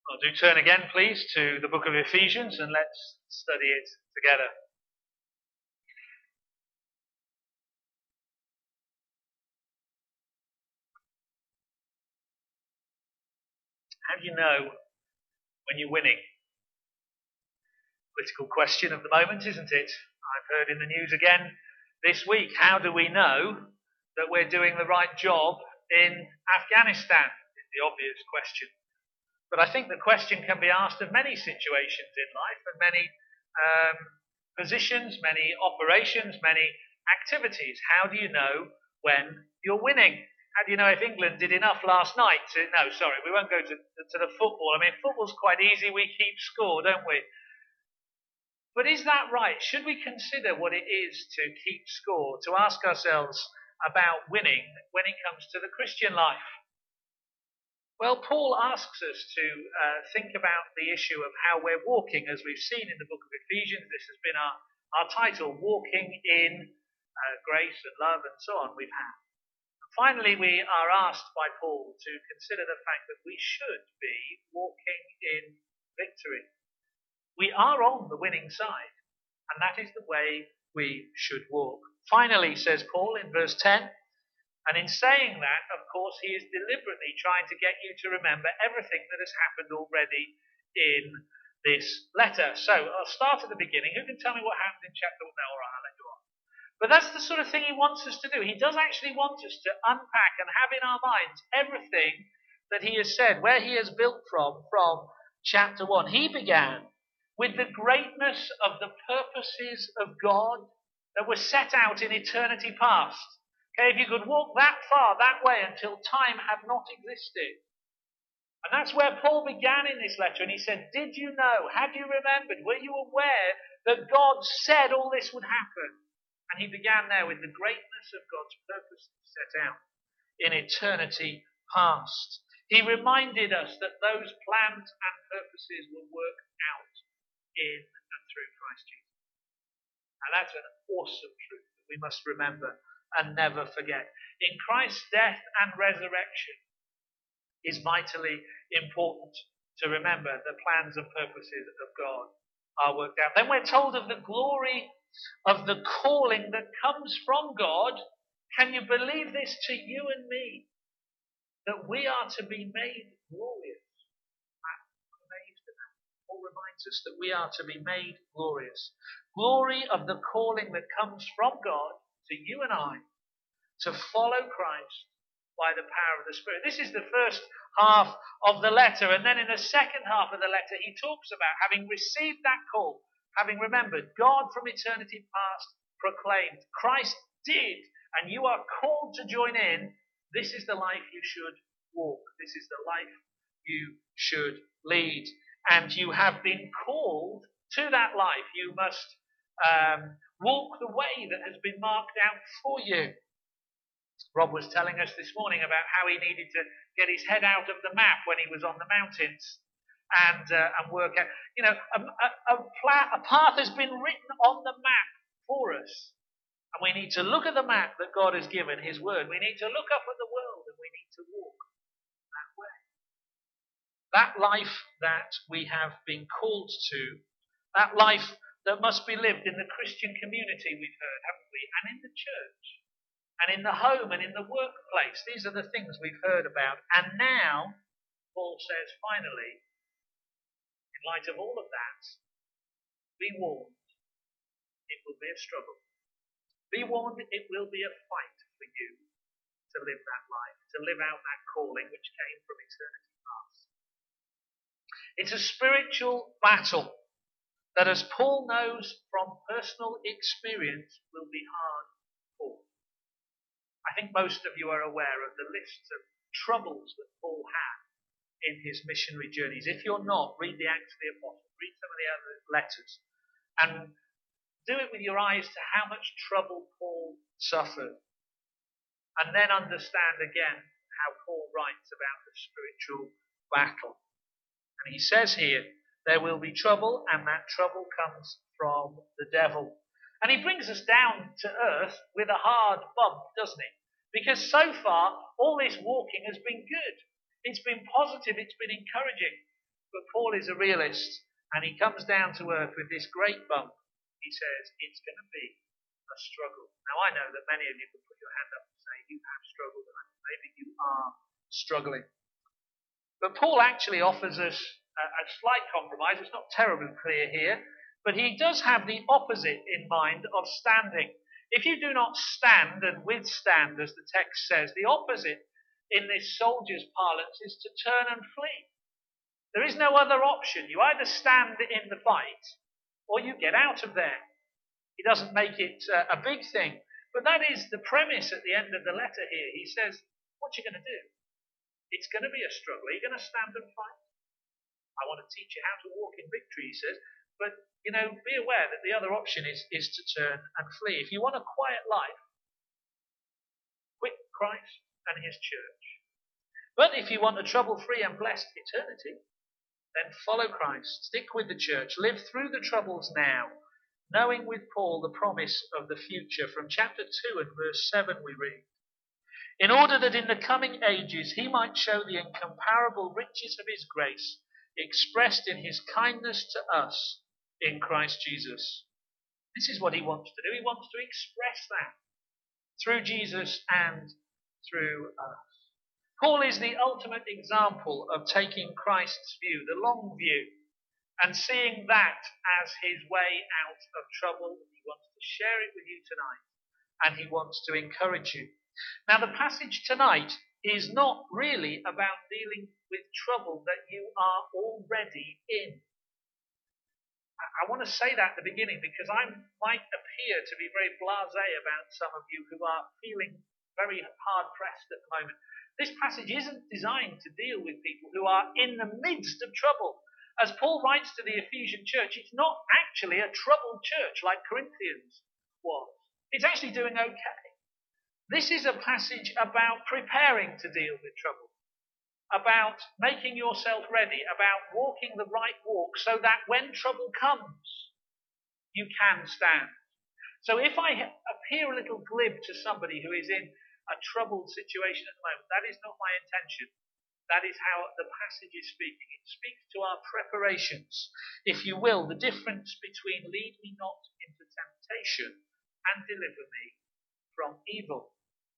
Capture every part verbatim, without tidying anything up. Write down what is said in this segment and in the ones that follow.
Well, do turn again, please, to the book of Ephesians and let's study it together. How do you know when you're winning? Political question of the moment, isn't it? I've heard in the news again this week. How do we know that we're doing the right job in Afghanistan? Is the obvious question. But I think the question can be asked of many situations in life and many um, positions, many operations, many activities. How do you know when you're winning? How do you know if England did enough last night to... No, sorry, we won't go to, to the football. I mean, football's quite easy. We keep score, don't we? But is that right? Should we consider what it is to keep score, to ask ourselves about winning when it comes to the Christian life? Well, Paul asks us to uh, think about the issue of how we're walking, as we've seen in the book of Ephesians. This has been our, our title, Walking in uh, Grace and Love and so on we've had. Finally, we are asked by Paul to consider the fact that we should be walking in victory. We are on the winning side, and that is the way we should walk. Finally, says Paul in verse ten, and in saying that, of course, he is deliberately trying to get you to remember everything that has happened already in this letter. So, I'll start at the beginning. Who can tell me what happened in chapter one? No, all right, I'll let you on. But that's the sort of thing he wants us to do. He does actually want us to unpack and have in our minds everything that he has said, where he has built from, from chapter one. He began with the greatness of the purposes of God that were set out in eternity past. Okay, if you could walk that far, that way, until time had not existed. And that's where Paul began in this letter, and he said, did you know, had you remembered, were you aware that God said all this would happen? And he began there with the greatness of God's purposes set out in eternity past. He reminded us that those plans and purposes will work out in and through Christ Jesus. And that's an awesome truth that we must remember and never forget. In Christ's death and resurrection is vitally important to remember the plans and purposes of God are worked out. Then we're told of the glory of the calling that comes from God. Can you believe this to you and me? That we are to be made glorious. I'm amazed at that. Paul reminds us that we are to be made glorious. Glory of the calling that comes from God to you and I to follow Christ by the power of the Spirit. This is the first half of the letter, and then in the second half of the letter he talks about having received that call, having remembered God from eternity past proclaimed, Christ did, and you are called to join in. This is the life you should walk. This is the life you should lead. And you have been called to that life. You must um, walk the way that has been marked out for you. Rob was telling us this morning about how he needed to get his head out of the map when he was on the mountains and uh, and work out. You know, a, a, a, pla- a path has been written on the map for us. And we need to look at the map that God has given, his word. We need to look up at the world and we need to walk that way. That life that we have been called to, that life that must be lived in the Christian community, we've heard, haven't we? And in the church. And in the home and in the workplace. These are the things we've heard about. And now, Paul says, finally, in light of all of that, be warned, it will be a struggle. Be warned, it will be a fight for you to live that life, to live out that calling which came from eternity past. It's a spiritual battle that, as Paul knows from personal experience, will be hard fought. I think most of you are aware of the lists of troubles that Paul had in his missionary journeys. If you're not, read the Acts of the Apostles, read some of the other letters, and do it with your eyes to how much trouble Paul suffered. And then understand again how Paul writes about the spiritual battle. And he says here, there will be trouble, and that trouble comes from the devil. And he brings us down to earth with a hard bump, doesn't he? Because so far, all this walking has been good. It's been positive, it's been encouraging. But Paul is a realist, and he comes down to earth with this great bump. He says, it's going to be a struggle. Now, I know that many of you can put your hand up and say, you have struggled, and maybe you are struggling. But Paul actually offers us a, a slight compromise. It's not terribly clear here, but he does have the opposite in mind of standing. If you do not stand and withstand, as the text says, the opposite in this soldier's parlance is to turn and flee. There is no other option. You either stand in the fight or you get out of there. He doesn't make it uh, a big thing, but that is the premise at the end of the letter here. He says, what are you going to do? It's going to be a struggle. Are you going to stand and fight? I want to teach you how to walk in victory, he says. But, you know, be aware that the other option is, is to turn and flee. If you want a quiet life, quit Christ and his church. But if you want a trouble-free and blessed eternity, then follow Christ. Stick with the church. Live through the troubles now, knowing with Paul the promise of the future. From chapter two and verse seven we read, in order that in the coming ages he might show the incomparable riches of his grace, expressed in his kindness to us in Christ Jesus. This is what he wants to do. He wants to express that through Jesus and through us. Paul is the ultimate example of taking Christ's view, the long view, and seeing that as his way out of trouble. He wants to share it with you tonight, and he wants to encourage you. Now, the passage tonight is not really about dealing with trouble that you are already in. I want to say that at the beginning because I might appear to be very blasé about some of you who are feeling very hard-pressed at the moment. This passage isn't designed to deal with people who are in the midst of trouble. As Paul writes to the Ephesian church, it's not actually a troubled church like Corinthians was. It's actually doing okay. This is a passage about preparing to deal with trouble, about making yourself ready, about walking the right walk so that when trouble comes, you can stand. So if I appear a little glib to somebody who is in a troubled situation at the moment, that is not my intention. That is how the passage is speaking. It speaks to our preparations, if you will, the difference between lead me not into temptation and deliver me from evil.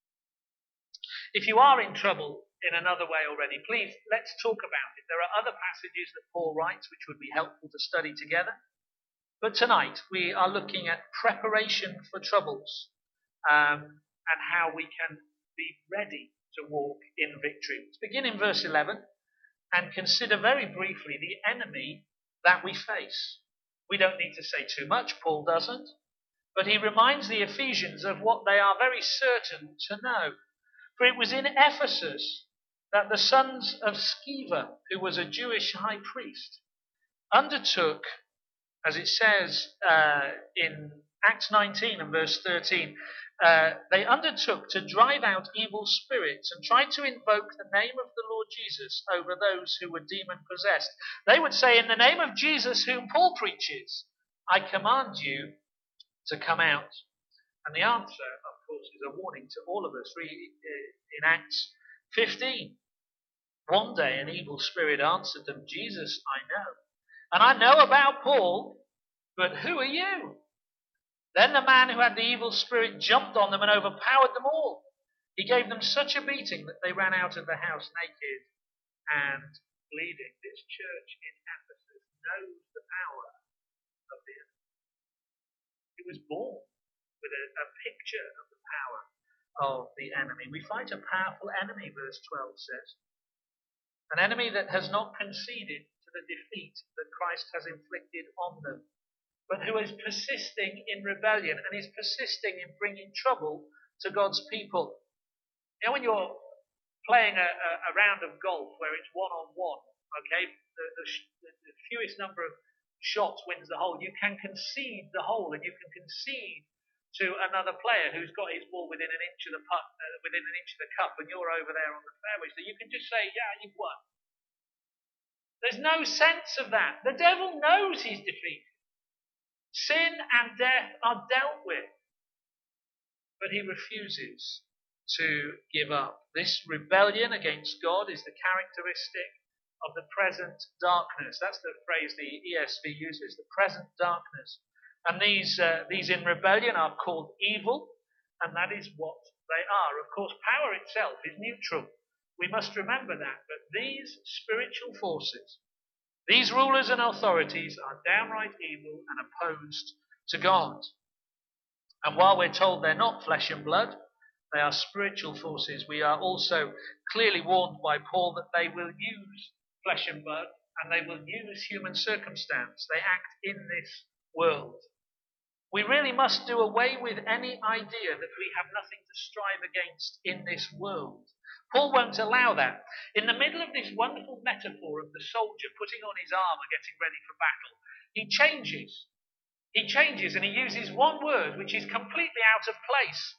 If you are in trouble in another way already, please, let's talk about it. There are other passages that Paul writes which would be helpful to study together. But tonight we are looking at preparation for troubles um, and how we can be ready to walk in victory. Let's begin in verse eleven and consider very briefly the enemy that we face. We don't need to say too much, Paul doesn't, but he reminds the Ephesians of what they are very certain to know. For it was in Ephesus that the sons of Sceva, who was a Jewish high priest, undertook, as it says uh, in Acts nineteen and verse thirteen, uh, they undertook to drive out evil spirits and tried to invoke the name of the Lord Jesus over those who were demon-possessed. They would say, in the name of Jesus whom Paul preaches, I command you to come out. And the answer, of course, is a warning to all of us. Read in Acts fifteen. One day an evil spirit answered them, Jesus I know, and I know about Paul, but who are you? Then the man who had the evil spirit jumped on them and overpowered them all. He gave them such a beating that they ran out of the house naked and bleeding. This church in Ephesus knows the power of the enemy. It was born with a, a picture of the power of the enemy. We fight a powerful enemy, verse twelve says. An enemy that has not conceded to the defeat that Christ has inflicted on them, but who is persisting in rebellion and is persisting in bringing trouble to God's people. You know, when you're playing a, a, a round of golf where it's one-on-one, okay, the, the, the fewest number of shots wins the hole, you can concede the hole and you can concede to another player who's got his ball within an inch of the putt, uh, within an inch of the cup, and you're over there on the fairway. So you can just say, yeah, you've won. There's no sense of that. The devil knows he's defeated. Sin and death are dealt with. But he refuses to give up. This rebellion against God is the characteristic of the present darkness. That's the phrase the E S V uses, the present darkness. And these, uh, these in rebellion are called evil, and that is what they are. Of course, power itself is neutral. We must remember that. But these spiritual forces, these rulers and authorities, are downright evil and opposed to God. And while we're told they're not flesh and blood, they are spiritual forces, we are also clearly warned by Paul that they will use flesh and blood and they will use human circumstance. They act in this world. We really must do away with any idea that we have nothing to strive against in this world. Paul won't allow that. In the middle of this wonderful metaphor of the soldier putting on his armour, getting ready for battle, he changes. He changes and he uses one word which is completely out of place.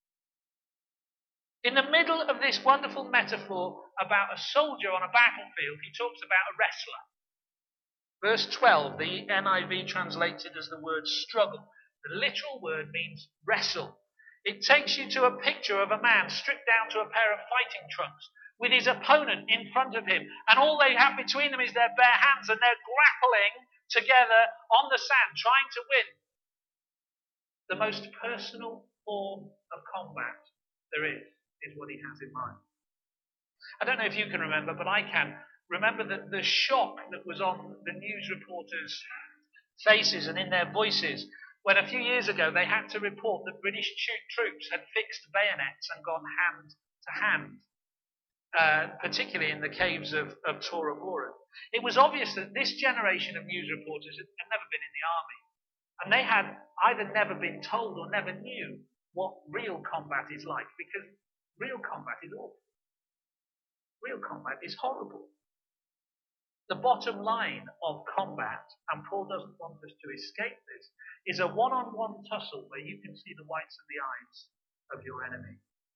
In the middle of this wonderful metaphor about a soldier on a battlefield, he talks about a wrestler. Verse twelve, the N I V translates it as the word struggle. The literal word means wrestle. It takes you to a picture of a man stripped down to a pair of fighting trunks with his opponent in front of him, and all they have between them is their bare hands, and they're grappling together on the sand, trying to win. The most personal form of combat there is, is what he has in mind. I don't know if you can remember, but I can. Remember that the shock that was on the news reporters' faces and in their voices when a few years ago they had to report that British troops had fixed bayonets and gone hand to hand, uh, particularly in the caves of, of Tora Bora. It was obvious that this generation of news reporters had, had never been in the army, and they had either never been told or never knew what real combat is like, because real combat is awful. Real combat is horrible. The bottom line of combat, and Paul doesn't want us to escape this, is a one-on-one tussle where you can see the whites of the eyes of your enemy.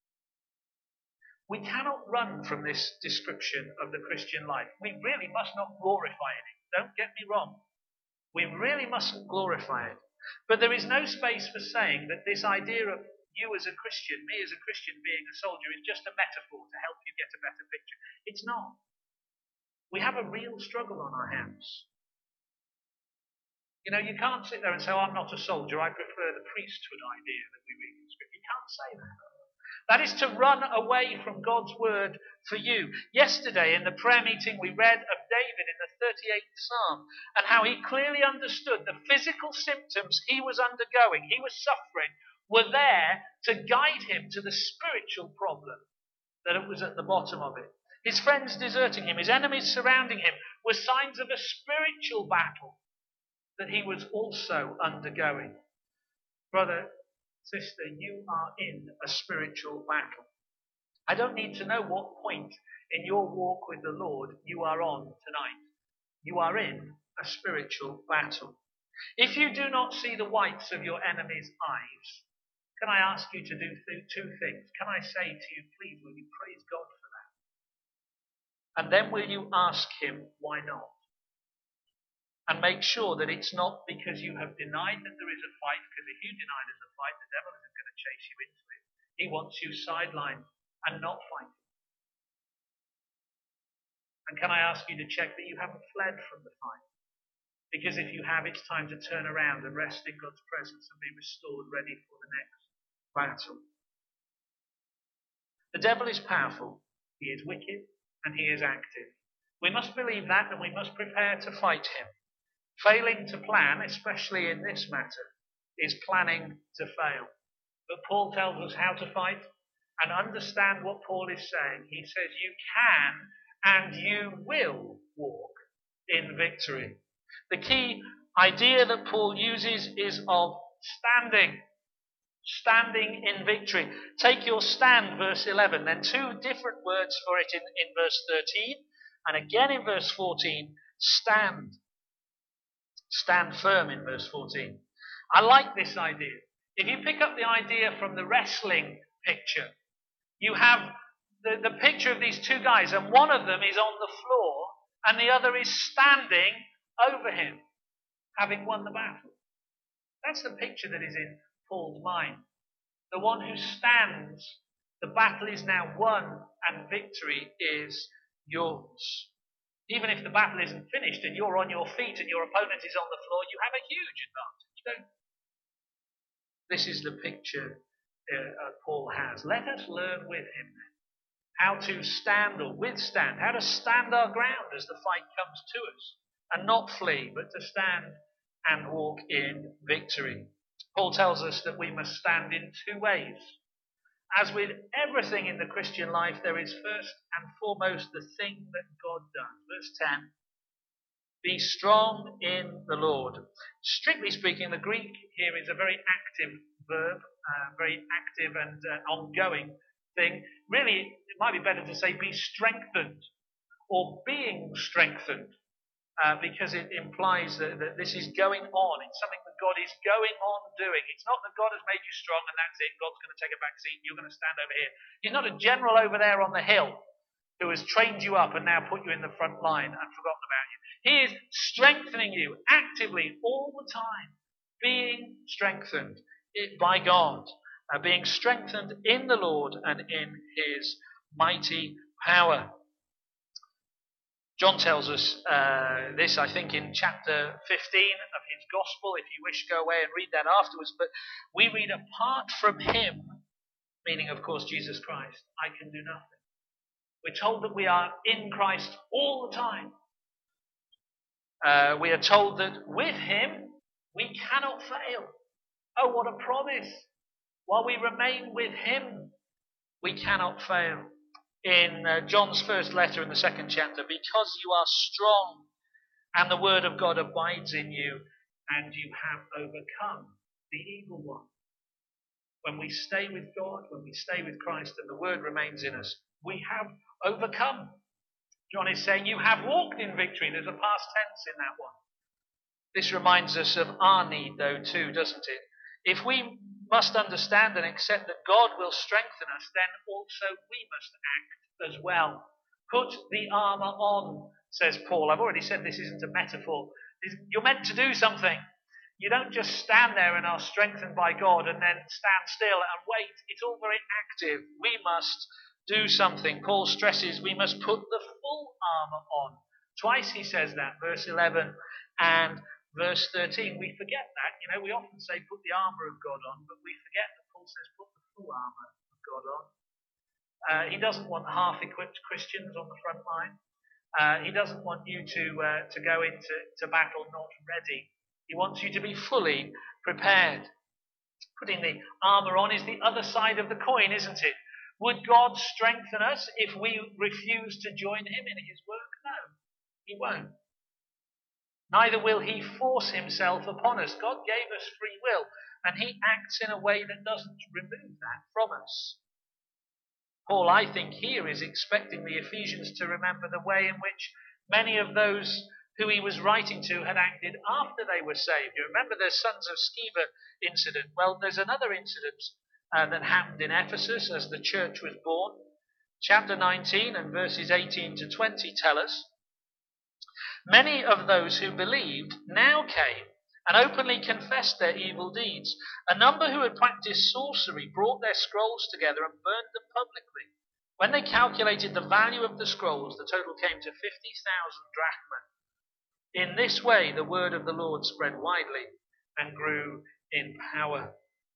We cannot run from this description of the Christian life. We really must not glorify it. Don't get me wrong. We really mustn't glorify it. But there is no space for saying that this idea of you as a Christian, me as a Christian being a soldier, is just a metaphor to help you get a better picture. It's not. We have a real struggle on our hands. You know, you can't sit there and say, oh, I'm not a soldier, I prefer the priesthood idea that we read in Scripture. You can't say that. That is to run away from God's word for you. Yesterday in the prayer meeting we read of David in the thirty-eighth Psalm and how he clearly understood the physical symptoms he was undergoing, he was suffering, were there to guide him to the spiritual problem that it was at the bottom of it. His friends deserting him, his enemies surrounding him, were signs of a spiritual battle that he was also undergoing. Brother, sister, you are in a spiritual battle. I don't need to know what point in your walk with the Lord you are on tonight. You are in a spiritual battle. If you do not see the whites of your enemy's eyes, can I ask you to do th- two things? Can I say to you, please, will you praise God for that? And then will you ask him, why not? And make sure that it's not because you have denied that there is a fight, because if you deny there's a fight, the devil isn't going to chase you into it. He wants you sidelined and not fighting. And can I ask you to check that you haven't fled from the fight? Because if you have, it's time to turn around and rest in God's presence and be restored, ready for the next battle. The devil is powerful, he is wicked, and he is active. We must believe that, and we must prepare to fight him. Failing to plan, especially in this matter, is planning to fail. But Paul tells us how to fight, and understand what Paul is saying. He says you can and you will walk in victory. The key idea that Paul uses is of standing. Standing in victory. Take your stand, verse eleven. Then two different words for it in, in verse thirteen. And again in verse fourteen, stand. Stand firm in verse fourteen. I like this idea. If you pick up the idea from the wrestling picture, you have the, the picture of these two guys, and one of them is on the floor, and the other is standing over him, having won the battle. That's the picture that is in Paul's mind. The one who stands, the battle is now won, and victory is yours. Even if the battle isn't finished and you're on your feet and your opponent is on the floor, you have a huge advantage, don't you? This is the picture uh, Paul has. Let us learn with him how to stand or withstand, how to stand our ground as the fight comes to us, and not flee, but to stand and walk in victory. Paul tells us that we must stand in two ways. As with everything in the Christian life, there is first and foremost the thing that God does. Verse ten, be strong in the Lord. Strictly speaking, the Greek here is a very active verb, uh, very active and uh, ongoing thing. Really, it might be better to say be strengthened or being strengthened, uh, because it implies that, that this is going on. It's something that God is going on doing. It's not that God has made you strong and that's it. God's going to take a back seat and you're going to stand over here. He's not a general over there on the hill who has trained you up and now put you in the front line and forgotten about you. He is strengthening you actively all the time, being strengthened by God, uh, being strengthened in the Lord and in his mighty power. John tells us uh, this, I think, in chapter fifteen of his Gospel. If you wish, go away and read that afterwards. But we read, apart from him, meaning, of course, Jesus Christ, I can do nothing. We're told that we are in Christ all the time. Uh, we are told that with him, we cannot fail. Oh, what a promise. While we remain with him, we cannot fail. In uh, John's first letter in the second chapter, because you are strong and the word of God abides in you and you have overcome the evil one. When we stay with God, when we stay with Christ and the word remains in us, we have overcome. John is saying you have walked in victory. There's a past tense in that one. This reminds us of our need though too, doesn't it? If we must understand and accept that God will strengthen us, then also we must act as well. Put the armour on, says Paul. I've already said this isn't a metaphor. You're meant to do something. You don't just stand there and are strengthened by God and then stand still and wait. It's all very active. We must do something. Paul stresses we must put the full armour on. Twice he says that, verse eleven and verse thirteen. We forget that. You know, we often say put the armour of God on, but we forget that Paul says put the full armour of God on. Uh, he doesn't want half-equipped Christians on the front line. Uh, he doesn't want you to uh, to go into to battle not ready. He wants you to be fully prepared. Putting the armour on is the other side of the coin, isn't it? Would God strengthen us if we refuse to join him in his work? No, he won't. Neither will he force himself upon us. God gave us free will, and he acts in a way that doesn't remove that from us. Paul, I think, here is expecting the Ephesians to remember the way in which many of those who he was writing to had acted after they were saved. You remember the sons of Sceva incident? Well, there's another incident uh, that happened in Ephesus as the church was born. Chapter nineteen and verses eighteen to twenty tell us, many of those who believed now came and openly confessed their evil deeds. A number who had practiced sorcery brought their scrolls together and burned them publicly. When they calculated the value of the scrolls, the total came to fifty thousand drachma. In this way, the word of the Lord spread widely and grew in power.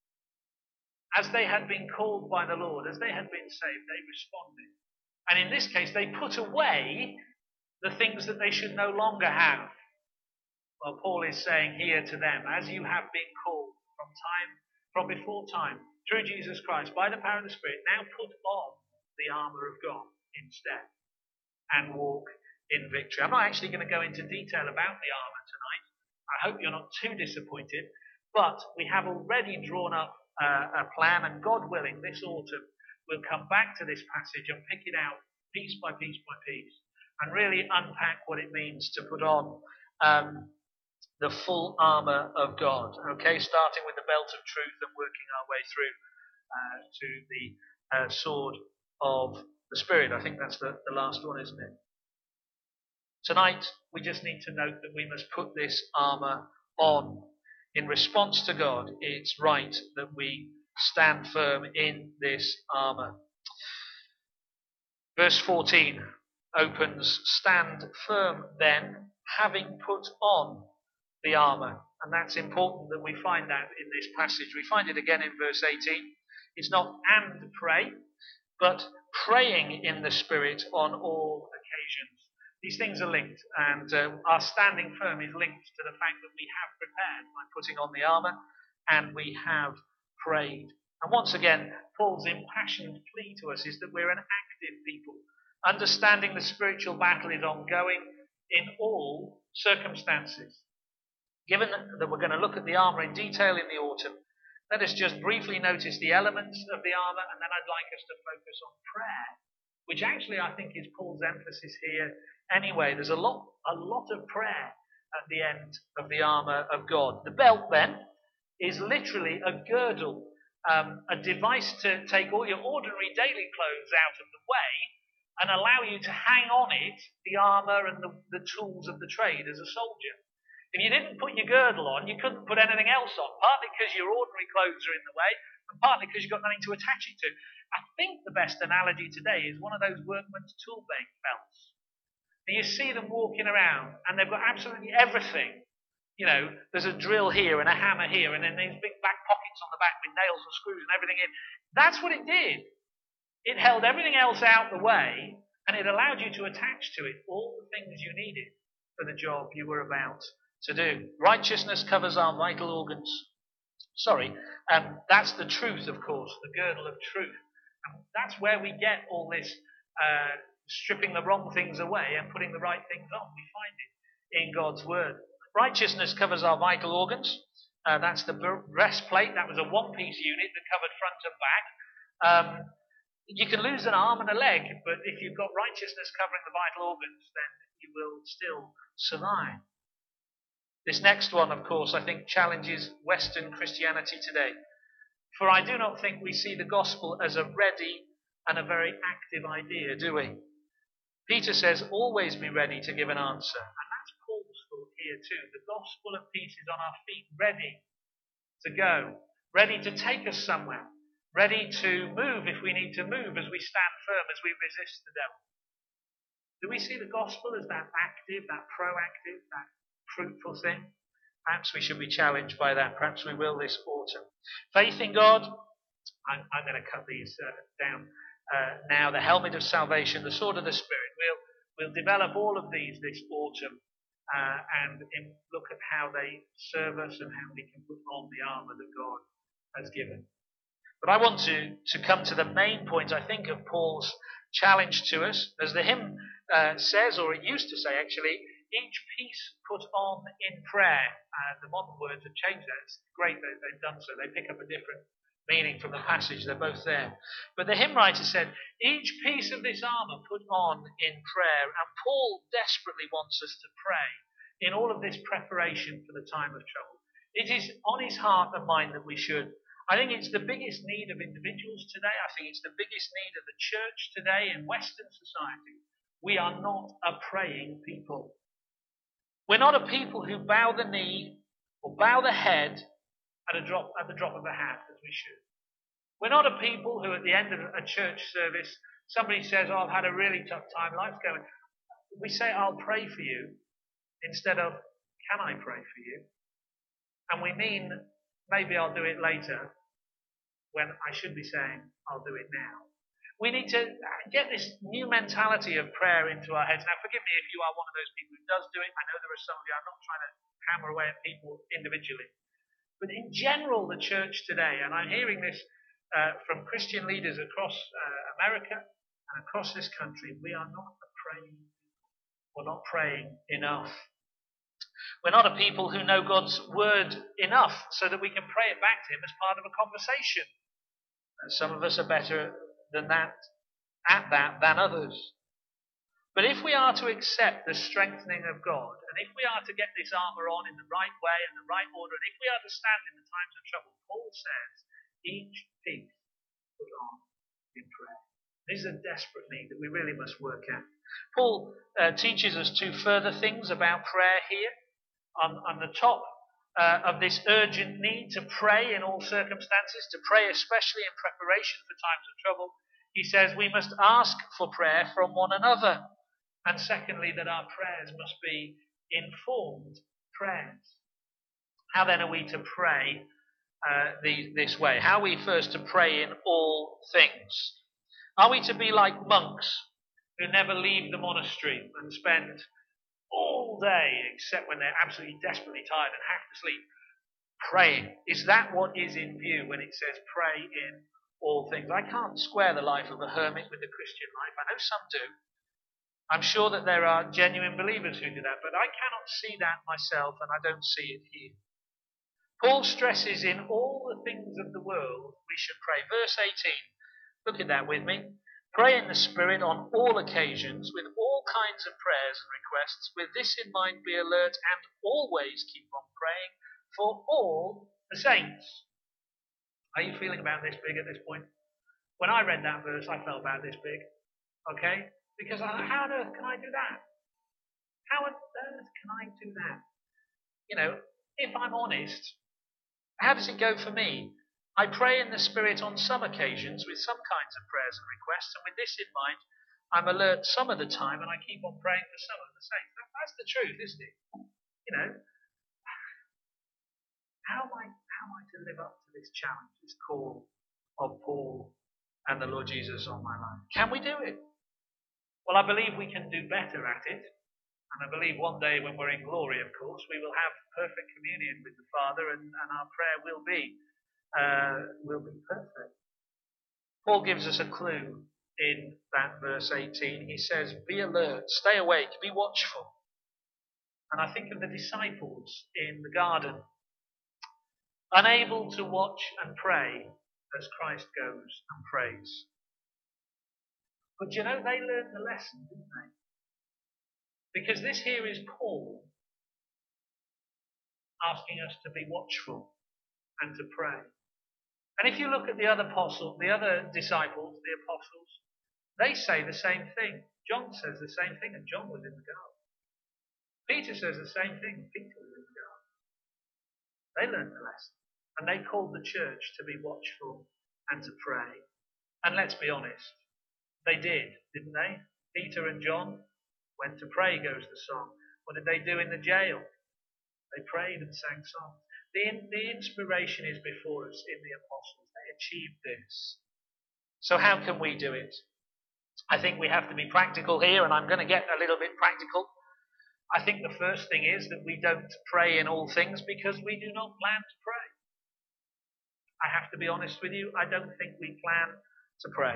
As they had been called by the Lord, as they had been saved, they responded. And in this case, they put away the things that they should no longer have. Well, Paul is saying here to them, as you have been called from time, from before time, through Jesus Christ, by the power of the Spirit, now put on the armour of God instead and walk in victory. I'm not actually going to go into detail about the armour tonight. I hope you're not too disappointed, but we have already drawn up uh, a plan, and God willing, this autumn we'll come back to this passage and pick it out piece by piece by piece and really unpack what it means to put on um, the full armour of God. Okay, starting with the belt of truth and working our way through uh, to the uh, sword of the Spirit. I think that's the, the last one, isn't it? Tonight, we just need to note that we must put this armour on. In response to God, it's right that we stand firm in this armour. Verse fourteen, opens, stand firm then, having put on the armour. And that's important that we find that in this passage. We find it again in verse eighteen. It's not and pray, but praying in the Spirit on all occasions. These things are linked, and uh, our standing firm is linked to the fact that we have prepared by putting on the armour, and we have prayed. And once again, Paul's impassioned plea to us is that we're an active people. Understanding the spiritual battle is ongoing in all circumstances. Given that we're going to look at the armour in detail in the autumn, let us just briefly notice the elements of the armour, and then I'd like us to focus on prayer, which actually I think is Paul's emphasis here anyway. There's a lot, a lot of prayer at the end of the armour of God. The belt, then, is literally a girdle, um, a device to take all your ordinary daily clothes out of the way and allow you to hang on it the armour and the, the tools of the trade as a soldier. If you didn't put your girdle on, you couldn't put anything else on, partly because your ordinary clothes are in the way, and partly because you've got nothing to attach it to. I think the best analogy today is one of those workman's tool belts. And you see them walking around, and they've got absolutely everything. You know, there's a drill here and a hammer here, and then these big back pockets on the back with nails and screws and everything in. That's what it did. It held everything else out the way, and it allowed you to attach to it all the things you needed for the job you were about to do. Righteousness covers our vital organs. Sorry, um, that's the truth, of course, the girdle of truth. And that's where we get all this uh, stripping the wrong things away and putting the right things on. We find it in God's word. Righteousness covers our vital organs. Uh, that's the breastplate. That was a one-piece unit that covered front and back. Um, you can lose an arm and a leg, but if you've got righteousness covering the vital organs, then you will still survive. This next one, of course, I think challenges Western Christianity today. For I do not think we see the gospel as a ready and a very active idea, do we? Peter says, always be ready to give an answer. And that's Paul's thought here too. The gospel of peace is on our feet, ready to go, ready to take us somewhere, ready to move if we need to move as we stand firm, as we resist the devil. Do we see the gospel as that active, that proactive, that fruitful thing? Perhaps we should be challenged by that. Perhaps we will this autumn. Faith in God. I'm, I'm going to cut these uh, down uh, now. The helmet of salvation, the sword of the Spirit. We'll, we'll develop all of these this autumn uh, and in, look at how they serve us and how we can put on the armour that God has given. But I want to, to come to the main point, I think, of Paul's challenge to us. As the hymn uh, says, or it used to say actually, each piece put on in prayer. Uh, the modern words have changed that. It's great that they've done so. They pick up a different meaning from the passage. They're both there. But the hymn writer said, each piece of this armour put on in prayer. And Paul desperately wants us to pray in all of this preparation for the time of trouble. It is on his heart and mind that we should. I think it's the biggest need of individuals today. I think it's the biggest need of the church today in Western society. We are not a praying people. We're not a people who bow the knee or bow the head at a drop at the drop of a hat as we should. We're not a people who at the end of a church service, somebody says, oh, I've had a really tough time, life's going. We say, I'll pray for you instead of, can I pray for you? And we mean, maybe I'll do it later when I should be saying, I'll do it now. We need to get this new mentality of prayer into our heads. Now, forgive me if you are one of those people who does do it. I know there are some of you. I'm not trying to hammer away at people individually. But in general, the church today, and I'm hearing this uh, from Christian leaders across uh, America and across this country, we are not a praying people. We're not praying enough. We're not a people who know God's word enough so that we can pray it back to him as part of a conversation. And some of us are better than that, at that, than others. But if we are to accept the strengthening of God, and if we are to get this armour on in the right way, in the right order, and if we are to stand in the times of trouble, Paul says, each piece put on in prayer. This is a desperate need that we really must work at. Paul uh, teaches us two further things about prayer here. On, on the top uh, of this urgent need to pray in all circumstances, to pray especially in preparation for times of trouble, he says we must ask for prayer from one another. And secondly, that our prayers must be informed prayers. How then are we to pray uh, the, this way? How are we first to pray in all things? Are we to be like monks who never leave the monastery and spend all day, except when they're absolutely desperately tired and have to sleep, praying? Is that what is in view when it says pray in all things? I can't square the life of a hermit with the Christian life. I know some do. I'm sure that there are genuine believers who do that, but I cannot see that myself, and I don't see it here. Paul stresses in all the things of the world we should pray. Verse eighteen, look at that with me. Pray in the Spirit on all occasions with all kinds of prayers and requests. With this in mind, be alert and always keep on praying for all the saints. Are you feeling about this big at this point? When I read that verse, I felt about this big. Okay? Because I, how on earth can I do that? How on earth can I do that? You know, if I'm honest, how does it go for me? I pray in the Spirit on some occasions with some kinds of prayers and requests, and with this in mind, I'm alert some of the time, and I keep on praying for some of the saints. That, that's the truth, isn't it? You know, how am I, how am I to live up to this challenge, this call of Paul and the Lord Jesus on my life? Can we do it? Well, I believe we can do better at it. And I believe one day when we're in glory, of course, we will have perfect communion with the Father, and, and our prayer will be uh, will be perfect. Paul gives us a clue in that verse eighteen. He says, be alert, stay awake, be watchful. And I think of the disciples in the garden, unable to watch and pray as Christ goes and prays. But you know, they learned the lesson, didn't they? Because this here is Paul asking us to be watchful and to pray. And if you look at the other apostles, the other disciples, the apostles, they say the same thing. John says the same thing, and John was in the garden. Peter says the same thing, and Peter was in the garden. They learned the lesson, and they called the church to be watchful and to pray. And let's be honest, they did, didn't they? Peter and John went to pray, goes the song. What did they do in the jail? They prayed and sang songs. The, the inspiration is before us in the apostles. They achieved this. So how can we do it? I think we have to be practical here, and I'm going to get a little bit practical. I think the first thing is that we don't pray in all things because we do not plan to pray. I have to be honest with you, I don't think we plan to pray.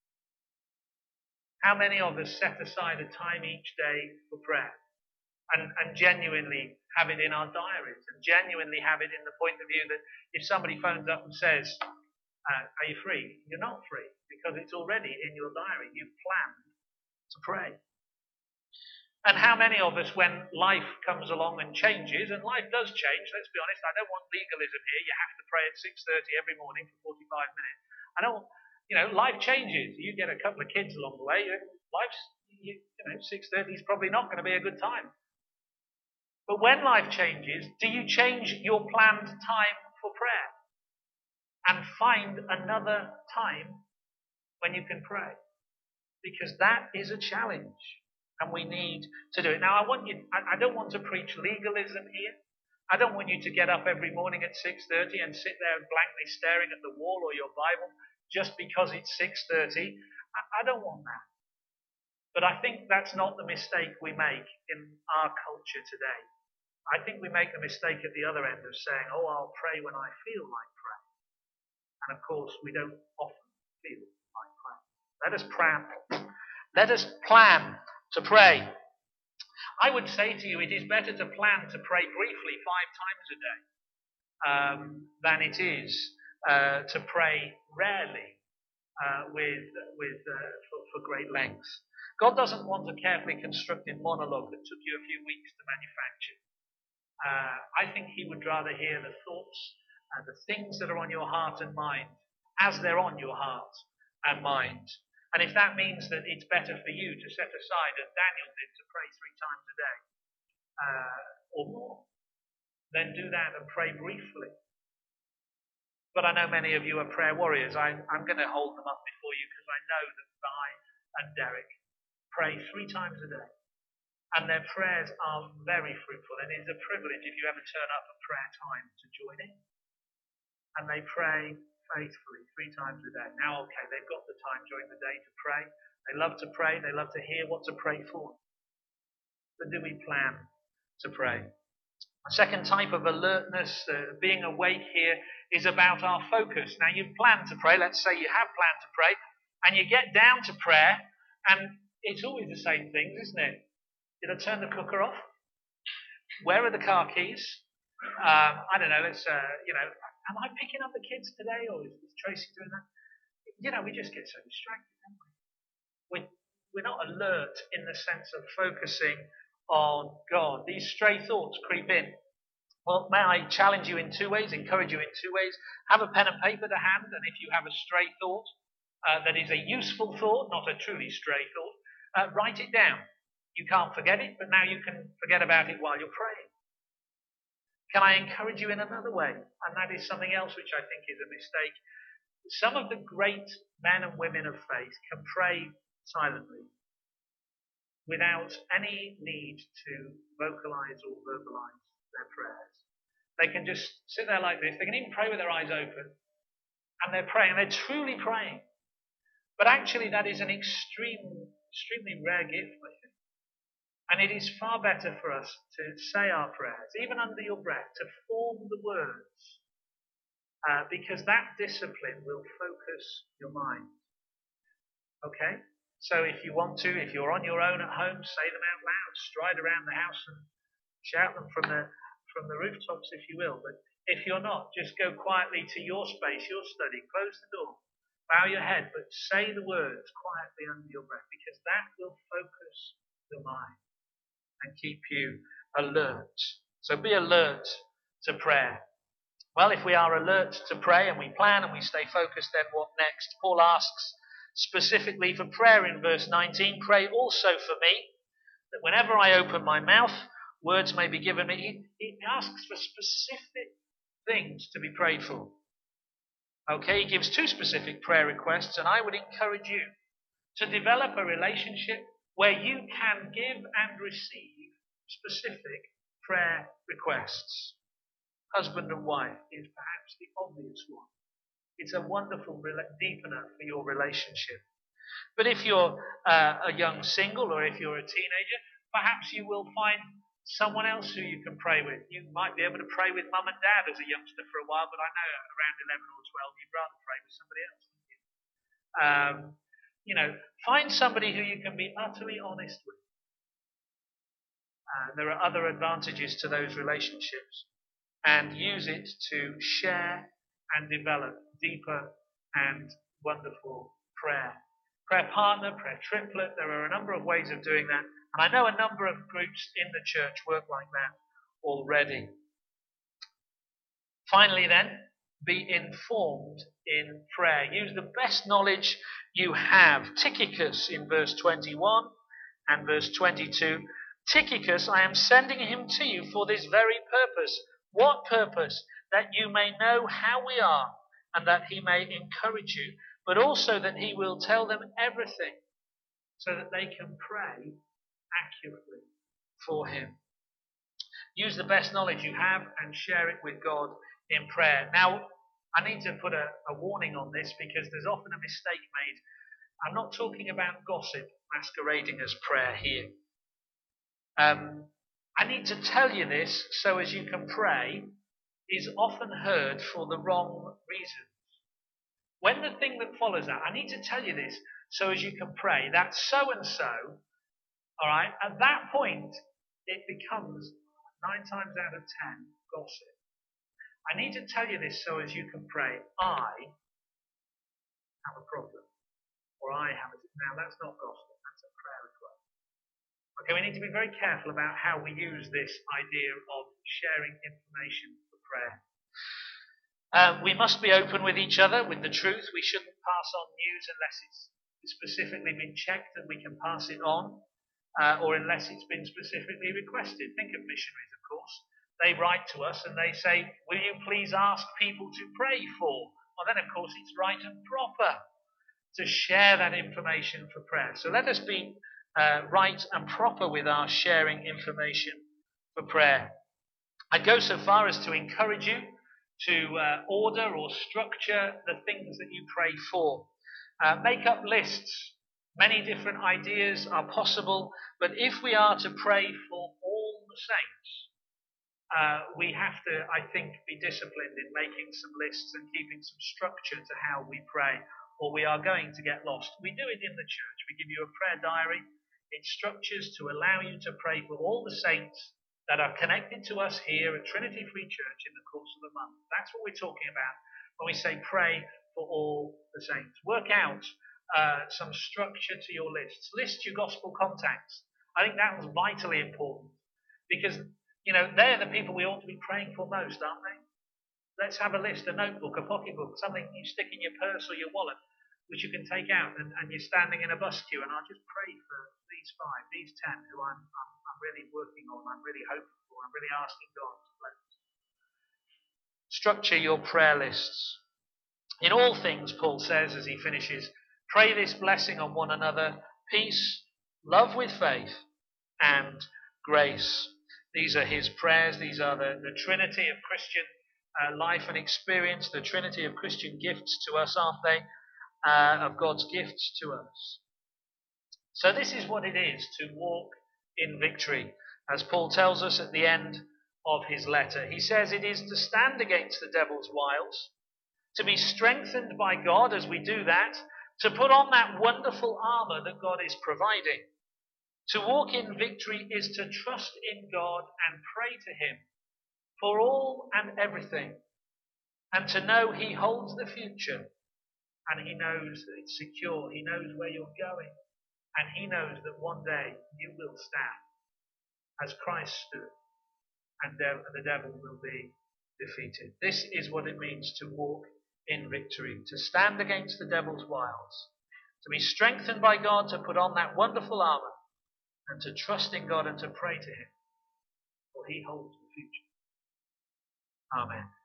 How many of us set aside a time each day for prayer? And, and genuinely have it in our diaries, and genuinely have it in the point of view that if somebody phones up and says, uh, are you free? You're not free, because it's already in your diary. You've planned to pray. And how many of us, when life comes along and changes, and life does change, let's be honest, I don't want legalism here. You have to pray at six thirty every morning for forty-five minutes. I don't, you know, life changes. You get a couple of kids along the way, life's, you, you know, six thirty is probably not going to be a good time. But when life changes, do you change your planned time for prayer and find another time when you can pray? Because that is a challenge, and we need to do it. Now, I want you, I, I don't want to preach legalism here. I don't want you to get up every morning at six thirty and sit there blankly staring at the wall or your Bible just because it's six thirty. I, I don't want that. But I think that's not the mistake we make in our culture today. I think we make the mistake at the other end of saying, oh, I'll pray when I feel like praying. And of course, we don't often feel like praying. Let us plan. Let us plan to pray. I would say to you, it is better to plan to pray briefly five times a day um, than it is uh, to pray rarely uh, with, with, uh, for, for great lengths. God doesn't want a carefully constructed monologue that took you a few weeks to manufacture. Uh, I think he would rather hear the thoughts and the things that are on your heart and mind as they're on your heart and mind. And if that means that it's better for you to set aside, as Daniel did, to pray three times a day uh, or more, then do that and pray briefly. But I know many of you are prayer warriors. I, I'm going to hold them up before you because I know that Vi and Derek pray three times a day. And their prayers are very fruitful. And it is a privilege if you ever turn up at prayer time to join in. And they pray faithfully three times a day. Now, okay, they've got the time during the day to pray. They love to pray. They love to hear what to pray for. But do we plan to pray? A second type of alertness, uh, being awake here, is about our focus. Now, you've planned to pray. Let's say you have planned to pray. And you get down to prayer. And it's always the same things, isn't it? Did I turn the cooker off? Where are the car keys? Um, I don't know. Let's, uh, you know, am I picking up the kids today, or is, is Tracy doing that? You know, we just get so distracted, don't we? we? We're not alert in the sense of focusing on God. These stray thoughts creep in. Well, may I challenge you in two ways, encourage you in two ways. Have a pen and paper to hand, and if you have a stray thought uh, that is a useful thought, not a truly stray thought, uh, write it down. You can't forget it, but now you can forget about it while you're praying. Can I encourage you in another way? And that is something else which I think is a mistake. Some of the great men and women of faith can pray silently without any need to vocalize or verbalize their prayers. They can just sit there like this. They can even pray with their eyes open. And they're praying. They're truly praying. But actually that is an extreme, extremely rare gift, I think. And it is far better for us to say our prayers, even under your breath, to form the words, uh, because that discipline will focus your mind. Okay? So if you want to, if you're on your own at home, say them out loud, stride around the house and shout them from the from the rooftops if you will. But if you're not, just go quietly to your space, your study, close the door, bow your head, but say the words quietly under your breath, because that will focus your mind and keep you alert. So be alert to prayer. Well, if we are alert to pray and we plan and we stay focused, then what next? Paul asks specifically for prayer in verse nineteen, pray also for me, that whenever I open my mouth, words may be given me. He, he asks for specific things to be prayed for. Okay, he gives two specific prayer requests, and I would encourage you to develop a relationship where you can give and receive specific prayer requests. Husband and wife is perhaps the obvious one. It's a wonderful deepener for your relationship. But if you're uh, a young single, or if you're a teenager, perhaps you will find someone else who you can pray with. You might be able to pray with mum and dad as a youngster for a while, but I know around eleven or twelve you'd rather pray with somebody else, wouldn't you? Um, you know, find somebody who you can be utterly honest with. Uh, there are other advantages to those relationships, and use it to share and develop deeper and wonderful prayer. Prayer partner, prayer triplet, there are a number of ways of doing that. And I know a number of groups in the church work like that already. Finally then, be informed in prayer. Use the best knowledge you have. Tychicus in verse twenty-one and verse twenty-two. Tychicus, I am sending him to you for this very purpose. What purpose? That you may know how we are, and that he may encourage you, but also that he will tell them everything, so that they can pray accurately for him. Use the best knowledge you have and share it with God in prayer. Now, I need to put a, a warning on this, because there's often a mistake made. I'm not talking about gossip masquerading as prayer here. Um, I need to tell you this so as you can pray is often heard for the wrong reasons. When the thing that follows that, I need to tell you this so as you can pray, that so and so, all right, at that point, it becomes nine times out of ten gossip. I need to tell you this so as you can pray, I have a problem, or I have a... Now, that's not gossip, that's a prayer request. Okay, we need to be very careful about how we use this idea of sharing information for prayer. Um, we must be open with each other, with the truth. We shouldn't pass on news unless it's specifically been checked that we can pass it on, uh, or unless it's been specifically requested. Think of missionaries, of course. They write to us and they say, will you please ask people to pray for? Well, then, of course, it's right and proper to share that information for prayer. So let us be uh, right and proper with our sharing information for prayer. I'd go so far as to encourage you to uh, order or structure the things that you pray for. Uh, make up lists. Many different ideas are possible, but if we are to pray for all the saints, uh, we have to, I think, be disciplined in making some lists and keeping some structure to how we pray, or we are going to get lost. We do it in the church. We give you a prayer diary. It's structures to allow you to pray for all the saints that are connected to us here at Trinity Free Church in the course of the month. That's what we're talking about when we say pray for all the saints. Work out uh, some structure to your lists. List your gospel contacts. I think that was vitally important because, you know, they're the people we ought to be praying for most, aren't they? Let's have a list, a notebook, a pocketbook, something you stick in your purse or your wallet, which you can take out, and, and you're standing in a bus queue, and I'll just pray for these five, these ten, who I'm, I'm, I'm really working on, I'm really hoping for, I'm really asking God to bless. Structure your prayer lists. In all things, Paul says as he finishes, pray this blessing on one another, peace, love with faith, and grace. These are his prayers. These are the, the trinity of Christian uh, life and experience, the trinity of Christian gifts to us, aren't they? Uh, of God's gifts to us. So this is what it is to walk in victory, as Paul tells us at the end of his letter. He says it is to stand against the devil's wiles, to be strengthened by God as we do that, to put on that wonderful armour that God is providing. To walk in victory is to trust in God and pray to him for all and everything, and to know he holds the future. And he knows that it's secure. He knows where you're going. And he knows that one day you will stand as Christ stood. And the devil will be defeated. This is what it means to walk in victory. To stand against the devil's wiles. To be strengthened by God, to put on that wonderful armour. And to trust in God and to pray to him. For he holds the future. Amen.